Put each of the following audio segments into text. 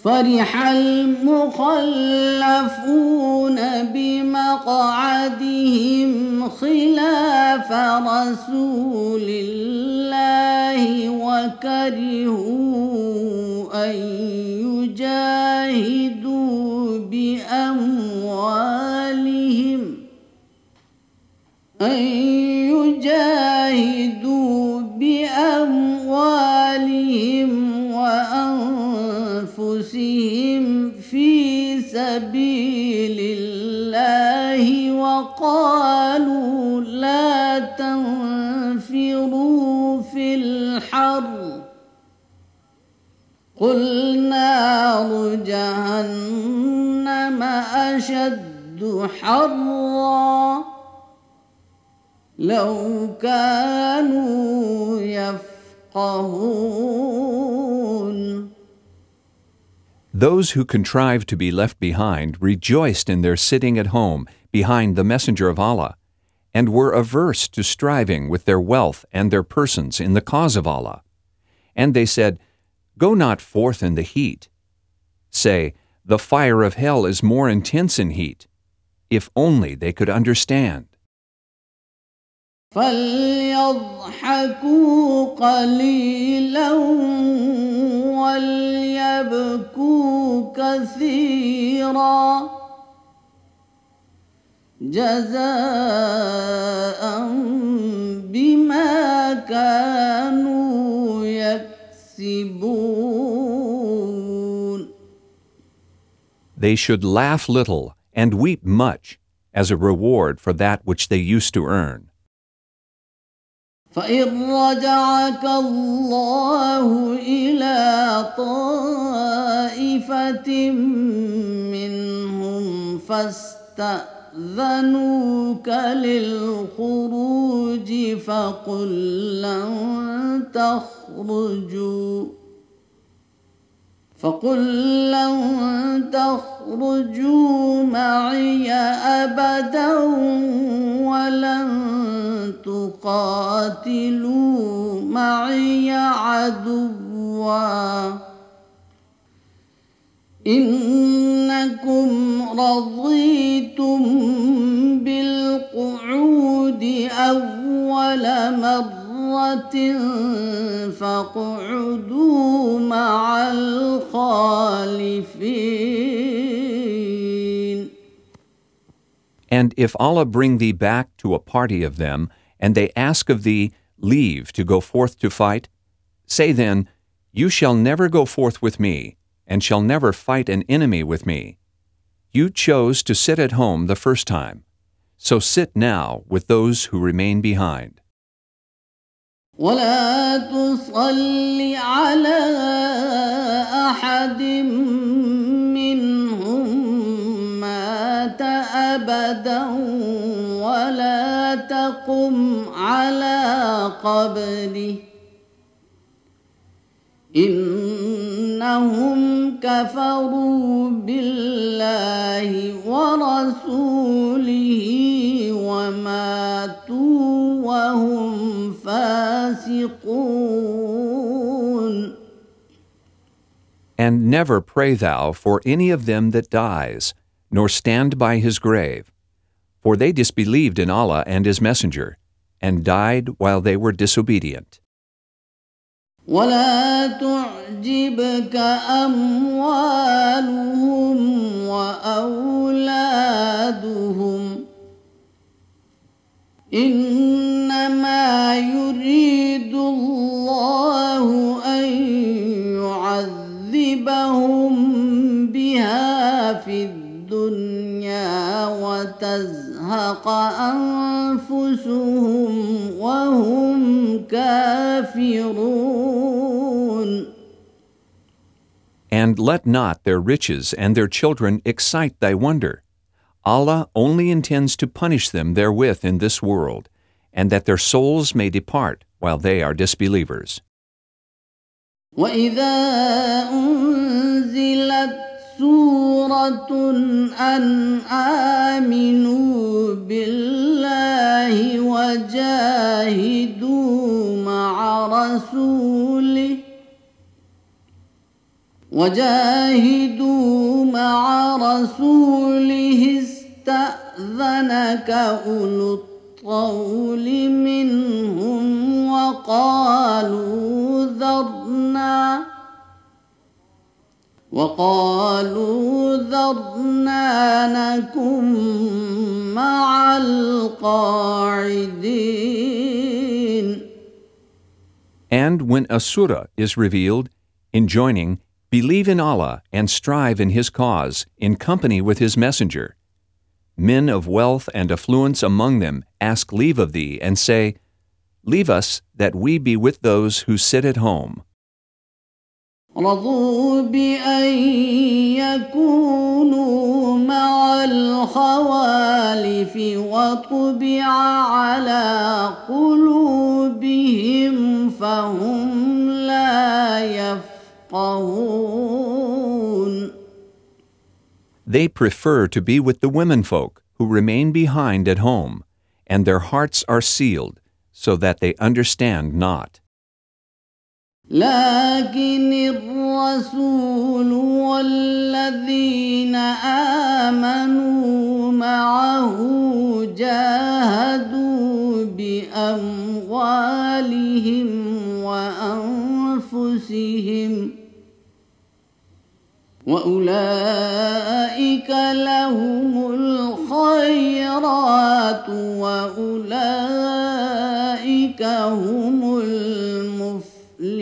فرح المخلفون بمقعدهم خلاف رسول الله وكرهوا أن يجاهدوا بأموالهم وأنفسهم في سبيل الله وقالوا لا تنفروا في الحر قل نار جهنم أشد حرا لو كانوا يفقهون. Those who contrived to be left behind rejoiced in their sitting at home behind the Messenger of Allah, and were averse to striving with their wealth and their persons in the cause of Allah. And they said, Go not forth in the heat. Say, the fire of hell is more intense in heat. If only they could understand. فليضحكوا قليلا وليبكوا كثيرا جزاء بما كانوا يكسبون. They should laugh little and weep much as a reward for that which they used to earn. فإن رجعك الله إلى طائفة منهم فاستأذنوك للخروج فقل لن تخرجوا معي أبدا ولن تقاتلوا معي عدوا إنكم رضيتم بالقعود أول مرة فاقعدوا مع الخالفين. And if Allah bring thee back to a party of them, and they ask of thee leave to go forth to fight, say then, You shall never go forth with me, and shall never fight an enemy with me. You chose to sit at home the first time, so sit now with those who remain behind. ولا تصل على أحد منهم مات أبدا ولا تقم على قبره إنهم كفروا بالله ورسوله وماتوا وهم فاسقون. And never pray thou for any of them that dies, nor stand by his grave. For they disbelieved in Allah and His Messenger, and died while they were disobedient. ولا تعجبك أموالهم وأولادهم إنما يريد الله أن يعذبهم بها في الدنيا وتزهق أنفسهم وهم كافرون. And let not their riches and their children excite thy wonder. Allah only intends to punish them therewith in this world, and that their souls may depart while they are disbelievers. وَإِذَا أُنزِلَتْ سُورَةٌ أَنْ آمِنُوا بِاللَّهِ وَجَاهِدُوا مَعَ رَسُولِهِ وجاهدوا مع رسوله استأذنك أولو الطول منهم وقالوا ذرنا نكن مع القاعدين. And when a surah is revealed, enjoining, believe in Allah and strive in His cause, in company with His messenger. Men of wealth and affluence among them ask leave of thee and say, leave us that we be with those who sit at home. رضوا بأن يكونوا مع الخوالف وطبع على قلوبهم فهم لا يفقهون. They prefer to be with the womenfolk who remain behind at home, and their hearts are sealed, so that they understand not. لكن الرسول والذين آمنوا معه جاهدوا بأموالهم وأنفسهم وأولئك لهم الخيرات وأولئك هم المفلحون.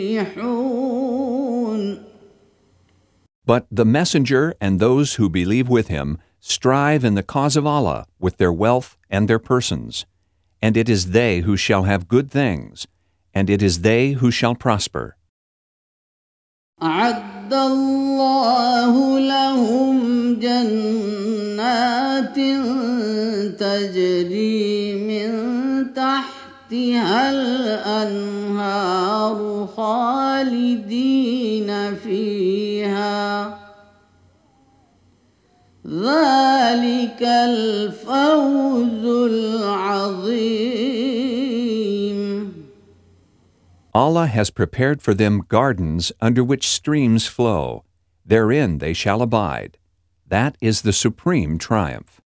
But the messenger and those who believe with him strive in the cause of Allah with their wealth and their persons, and it is they who shall have good things, and it is they who shall prosper. أعد الله لهم جنات تجري من تحتها الأنهار خالدين فيها ذلك الفوز العظيم. Allah has prepared for them gardens under which streams flow. Therein they shall abide. That is the supreme triumph.